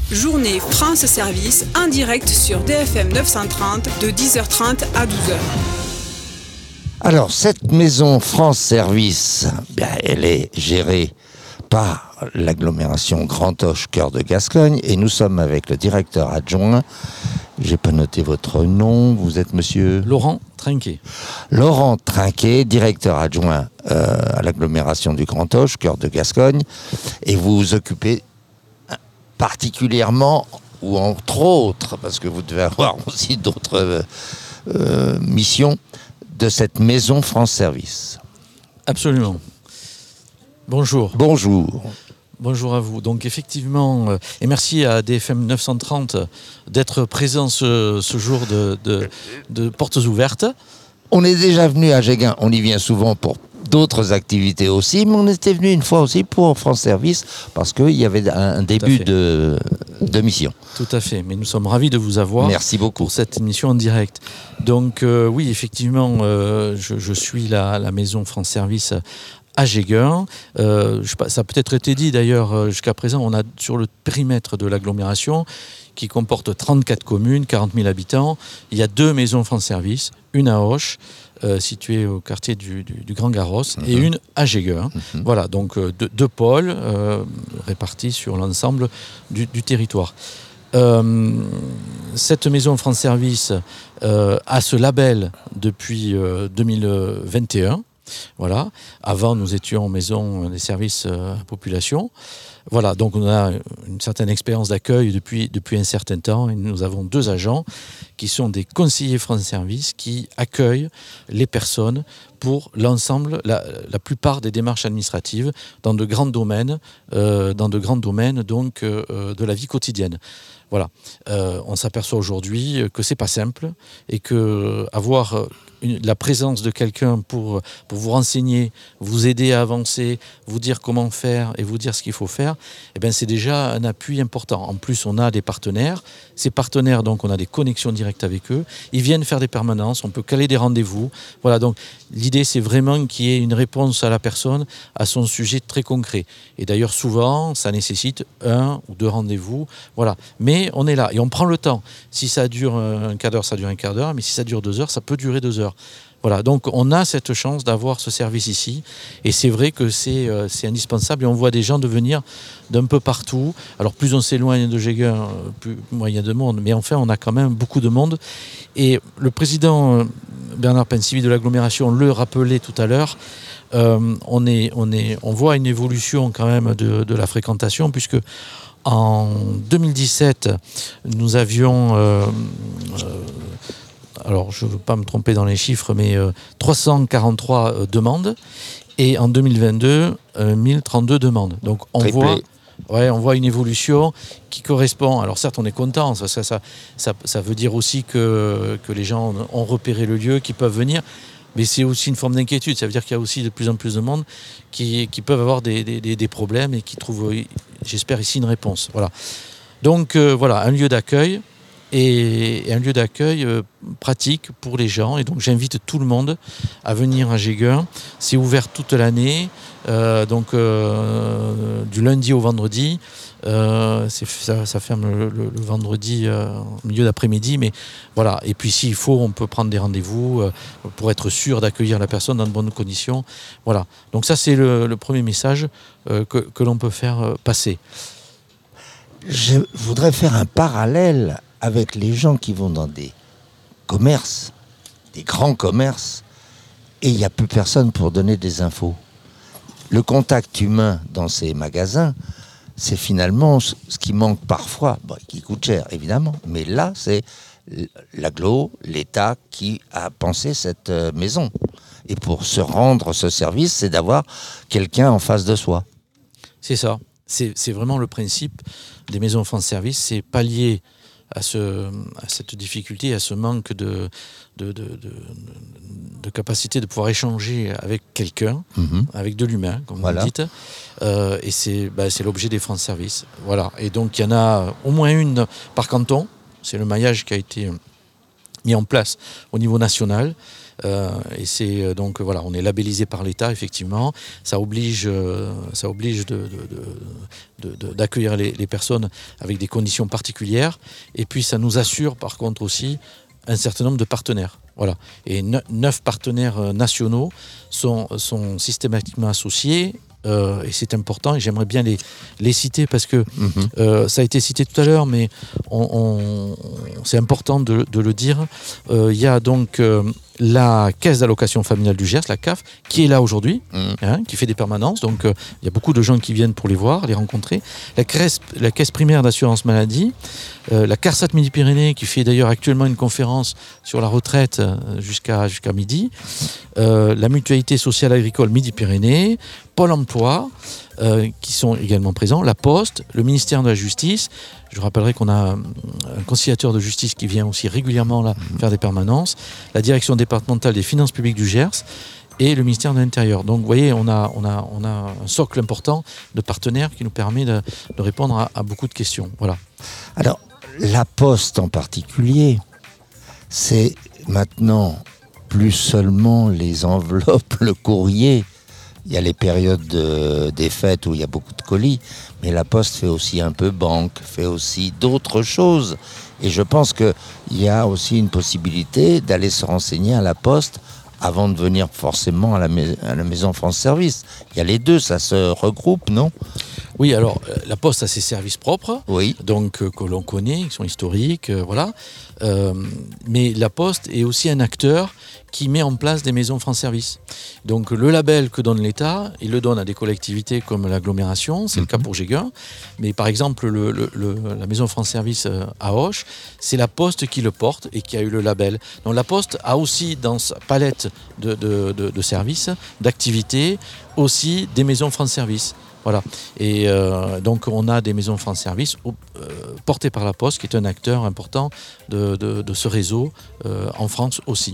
Journée France Service en direct sur DFM 930 de 10h30 à 12h. Alors, cette maison France Service, elle est gérée par l'agglomération Grand Auch Cœur de Gascogne et nous sommes avec le directeur adjoint. J'ai pas noté votre nom, vous êtes monsieur Laurent Trinquet. Laurent Trinquet, directeur adjoint à l'agglomération du Grand Auch Cœur de Gascogne, et vous vous occupez particulièrement, ou entre autres, parce que vous devez avoir aussi d'autres missions, de cette maison France Service. Absolument. Bonjour. Bonjour. Bonjour à vous. Donc effectivement, et merci à DFM 930 d'être présent ce jour de portes ouvertes. On est déjà venu à Géguin, on y vient souvent pour d'autres activités aussi, mais on était venu une fois aussi pour France Service parce qu'il y avait un début de mission. Tout à fait, mais nous sommes ravis de vous avoir. Merci beaucoup. Pour cette émission en direct. Donc oui, effectivement, je suis la maison France Service à Géguin. Ça a peut-être été dit d'ailleurs jusqu'à présent, on a sur le périmètre de l'agglomération qui comporte 34 communes, 40 000 habitants, il y a 2 maisons France Service, une à Auch, située au quartier du Grand Garros, et une à Géguin. Voilà, donc 2 pôles répartis sur l'ensemble du territoire. Cette maison France Service a ce label depuis 2021. Voilà. Avant, nous étions maison des services à la population. Voilà, donc on a une certaine expérience d'accueil depuis un certain temps et nous avons 2 agents qui sont des conseillers France Service qui accueillent les personnes pour l'ensemble, la plupart des démarches administratives dans de grands domaines, donc de la vie quotidienne. Voilà, on s'aperçoit aujourd'hui que c'est pas simple et que avoir la présence de quelqu'un pour vous renseigner, vous aider à avancer, vous dire comment faire et vous dire ce qu'il faut faire, c'est déjà un appui important. En plus, on a des partenaires. Ces partenaires, donc, on a des connexions directes avec eux. Ils viennent faire des permanences, on peut caler des rendez-vous. Voilà, donc l'idée, c'est vraiment qu'il y ait une réponse à la personne, à son sujet très concret. Et d'ailleurs, souvent, ça nécessite 1 ou 2 rendez-vous. Voilà, mais on est là et on prend le temps. Si ça dure un quart d'heure, ça dure un quart d'heure, mais si ça dure 2 heures, ça peut durer 2 heures. Voilà, donc on a cette chance d'avoir ce service ici et c'est vrai que c'est indispensable et on voit des gens de venir d'un peu partout. Alors plus on s'éloigne de Géguin, plus moins il y a de monde, mais enfin on a quand même beaucoup de monde. Et le président Bernard Pensivi de l'agglomération le rappelait tout à l'heure, on voit une évolution quand même de la fréquentation puisque en 2017 nous avions... alors je ne veux pas me tromper dans les chiffres, mais 343 demandes, et en 2022, 1032 demandes. Donc on voit une évolution qui correspond. Alors certes, on est content, ça veut dire aussi que les gens ont repéré le lieu, qu'ils peuvent venir, mais c'est aussi une forme d'inquiétude. Ça veut dire qu'il y a aussi de plus en plus de monde qui peuvent avoir des problèmes et qui trouvent, j'espère ici, une réponse. Voilà. Donc voilà, un lieu d'accueil. Et un lieu d'accueil pratique pour les gens. Et donc j'invite tout le monde à venir à Géguin. C'est ouvert toute l'année, du lundi au vendredi. Ça ferme le vendredi au milieu d'après-midi. Mais voilà. Et puis s'il faut, on peut prendre des rendez-vous pour être sûr d'accueillir la personne dans de bonnes conditions. Voilà. Donc ça, c'est le premier message que l'on peut faire passer. Je voudrais faire un parallèle avec les gens qui vont dans des commerces, des grands commerces, et il n'y a plus personne pour donner des infos. Le contact humain dans ces magasins, c'est finalement ce qui manque parfois, qui coûte cher évidemment, mais là c'est l'agglo, l'État qui a pensé cette maison. Et pour se rendre ce service, c'est d'avoir quelqu'un en face de soi. C'est ça, c'est vraiment le principe des maisons France Service, c'est pallier à cette difficulté, à ce manque de capacité de pouvoir échanger avec quelqu'un, avec de l'humain, comme vous dites. Et c'est l'objet des France Service. Voilà. Et donc, il y en a au moins une par canton. C'est le maillage qui a été mis en place au niveau national. Et c'est donc voilà, on est labellisé par l'État effectivement. Ça oblige d'accueillir les personnes avec des conditions particulières. Et puis ça nous assure par contre aussi un certain nombre de partenaires. Voilà. Et 9 partenaires nationaux sont systématiquement associés. Et c'est important et j'aimerais bien les citer parce que ça a été cité tout à l'heure, mais c'est important de le dire. Il y a donc la Caisse d'allocation familiale du Gers, la CAF, qui est là aujourd'hui, qui fait des permanences. Donc il y a beaucoup de gens qui viennent pour les voir, les rencontrer. La Caisse primaire d'assurance maladie, la CARSAT Midi-Pyrénées, qui fait d'ailleurs actuellement une conférence sur la retraite jusqu'à midi. La Mutualité sociale agricole Midi-Pyrénées, Pôle emploi, qui sont également présents, la Poste, le ministère de la Justice. Je rappellerai qu'on a un conciliateur de justice qui vient aussi régulièrement là faire des permanences, la direction départementale des finances publiques du Gers et le ministère de l'Intérieur. Donc vous voyez, on a un socle important de partenaires qui nous permet de répondre à beaucoup de questions. Voilà. Alors, la Poste en particulier, c'est maintenant plus seulement les enveloppes, le courrier. Il y a les périodes des fêtes où il y a beaucoup de colis, mais la Poste fait aussi un peu banque, fait aussi d'autres choses. Et je pense qu'il y a aussi une possibilité d'aller se renseigner à la Poste avant de venir forcément à la Maison France Service. Il y a les deux, ça se regroupe, non ? Oui, alors la Poste a ses services propres, oui. Donc que l'on connaît, qui sont historiques, voilà. Mais la Poste est aussi un acteur qui met en place des maisons France Service. Donc le label que donne l'État, il le donne à des collectivités comme l'agglomération, c'est le cas pour Géguin. Mais par exemple, la maison France Service à Auch, c'est la Poste qui le porte et qui a eu le label. Donc la Poste a aussi dans sa palette de services, d'activités, aussi des maisons France Service. Voilà. Et donc on a des maisons France Service portées par la Poste, qui est un acteur important de ce réseau en France aussi.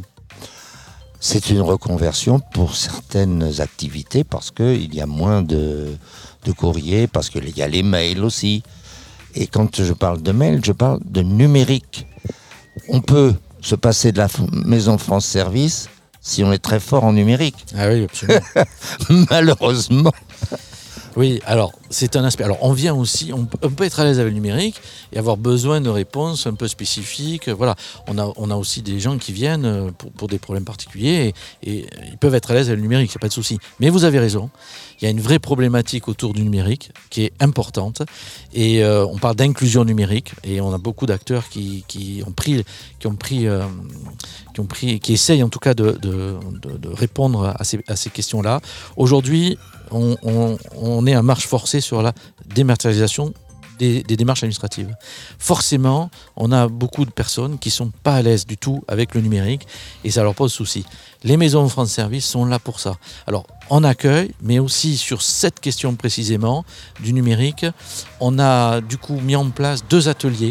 C'est une reconversion pour certaines activités parce qu'il y a moins de courriers, parce qu'il y a les mails aussi. Et quand je parle de mail, je parle de numérique. On peut se passer de la maison France Service si on est très fort en numérique. Ah oui, absolument. Malheureusement. Oui, alors c'est un aspect. Alors on vient aussi, on peut être à l'aise avec le numérique et avoir besoin de réponses un peu spécifiques. Voilà, on a aussi des gens qui viennent pour des problèmes particuliers et ils peuvent être à l'aise avec le numérique, c'est pas de souci. Mais vous avez raison, il y a une vraie problématique autour du numérique qui est importante et on parle d'inclusion numérique et on a beaucoup d'acteurs qui essayent en tout cas de répondre à ces questions-là. Aujourd'hui, on est à marche forcée sur la dématérialisation des démarches administratives. Forcément, on a beaucoup de personnes qui ne sont pas à l'aise du tout avec le numérique et ça leur pose souci. Les maisons France Service sont là pour ça. Alors, en accueil, mais aussi sur cette question précisément du numérique, on a du coup mis en place deux ateliers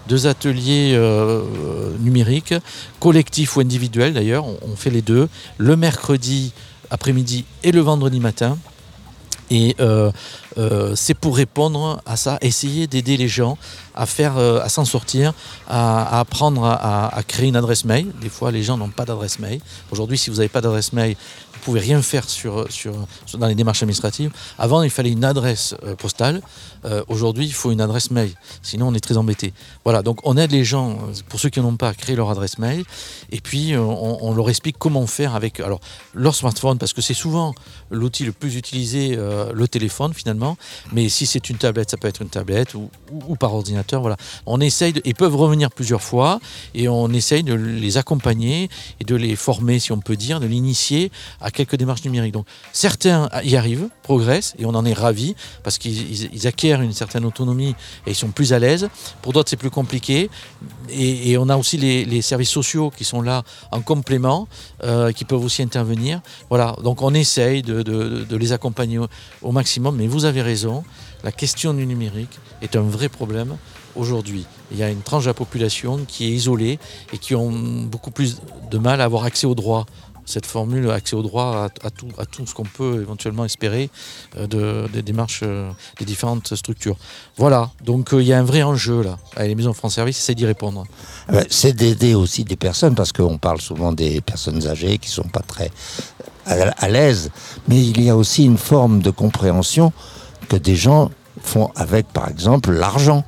numériques, collectifs ou individuels d'ailleurs, on fait les deux, le mercredi après-midi et le vendredi matin. Et c'est pour répondre à ça, essayer d'aider les gens à s'en sortir, à apprendre à créer une adresse mail. Des fois, les gens n'ont pas d'adresse mail. Aujourd'hui, si vous n'avez pas d'adresse mail, vous ne pouvez rien faire dans les démarches administratives. Avant, il fallait une adresse postale. Aujourd'hui, il faut une adresse mail. Sinon, on est très embêté. Voilà, donc on aide les gens, pour ceux qui n'en ont pas, à créer leur adresse mail. Et puis, on leur explique comment faire avec leur smartphone, parce que c'est souvent l'outil le plus utilisé, le téléphone finalement. Mais si c'est une tablette, ça peut être une tablette ou par ordinateur. Voilà. On essaye, ils peuvent revenir plusieurs fois et on essaye de les accompagner et de les former, si on peut dire, de l'initier à quelques démarches numériques. Donc certains y arrivent, progressent et on en est ravis parce qu'ils acquièrent une certaine autonomie et ils sont plus à l'aise. Pour d'autres, c'est plus compliqué. Et on a aussi les services sociaux qui sont là en complément, qui peuvent aussi intervenir. Voilà. Donc on essaye de les accompagner au maximum. Mais vous avez raison, la question du numérique est un vrai problème aujourd'hui. Il y a une tranche de la population qui est isolée et qui ont beaucoup plus de mal à avoir accès aux droits cette formule accès au droit à tout ce qu'on peut éventuellement espérer des démarches des différentes structures. Voilà, donc il y a un vrai enjeu là. Les maisons France Service essaient d'y répondre. C'est d'aider aussi des personnes, parce qu'on parle souvent des personnes âgées qui ne sont pas très à l'aise, mais il y a aussi une forme de compréhension que des gens font avec, par exemple, l'argent.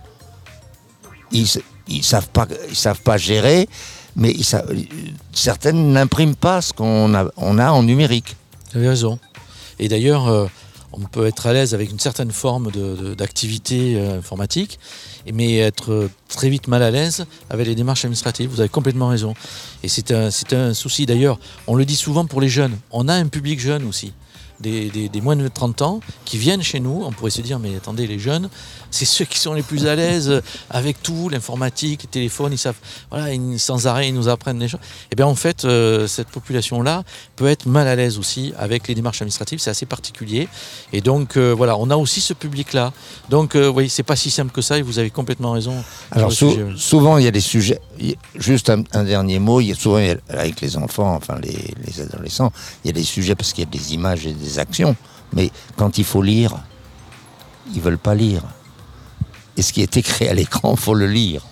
Ils savent pas gérer, mais certaines n'impriment pas ce qu'on a en numérique. Vous avez raison. Et d'ailleurs, on peut être à l'aise avec une certaine forme d'activité informatique, mais être très vite mal à l'aise avec les démarches administratives. Vous avez complètement raison. Et c'est un souci. D'ailleurs, on le dit souvent pour les jeunes. On a un public jeune aussi. Des moins de 30 ans qui viennent chez nous. On pourrait se dire, mais attendez, les jeunes, c'est ceux qui sont les plus à l'aise avec tout, l'informatique, les téléphones, ils savent, voilà, sans arrêt, ils nous apprennent des choses. Et bien en fait, cette population-là peut être mal à l'aise aussi avec les démarches administratives, c'est assez particulier. Et donc voilà, on a aussi ce public-là. Donc oui, c'est pas si simple que ça et vous avez complètement raison. Alors souvent, il y a des sujets, juste un dernier mot, souvent avec les enfants, enfin les adolescents, il y a des sujets parce qu'il y a des images et des actions, mais quand il faut lire, ils veulent pas lire. Et ce qui est écrit à l'écran, faut le lire.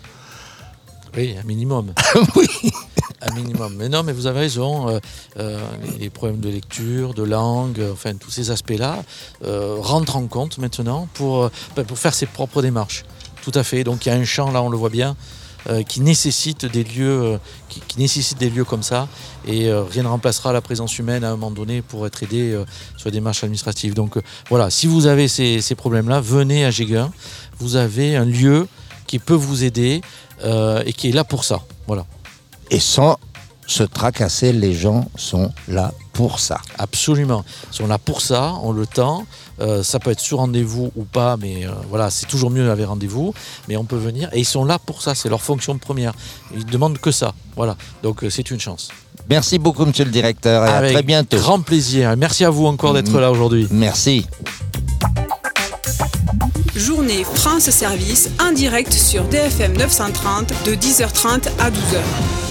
Oui, un minimum. Oui. Un minimum. Mais non, mais vous avez raison. Les problèmes de lecture, de langue, enfin tous ces aspects-là rentrent en compte maintenant pour faire ses propres démarches. Tout à fait. Donc il y a un champ là, on le voit bien, qui nécessite des lieux, qui nécessite des lieux comme ça. Et rien ne remplacera la présence humaine à un moment donné pour être aidé sur les démarches administratives. Donc voilà, si vous avez ces problèmes-là, venez à Géguin. Vous avez un lieu qui peut vous aider et qui est là pour ça. Voilà. Et sans se tracasser, les gens sont là pour ça. Absolument. Ils sont là pour ça, on le temps. Ça peut être sur rendez-vous ou pas, mais voilà, c'est toujours mieux avec rendez-vous. Mais on peut venir et ils sont là pour ça, c'est leur fonction première. Ils ne demandent que ça. Voilà. Donc c'est une chance. Merci beaucoup, monsieur le directeur, et à très bientôt. Avec grand plaisir. Merci à vous encore d'être là aujourd'hui. Merci. Journée France Service en direct sur DFM 930 de 10h30 à 12h.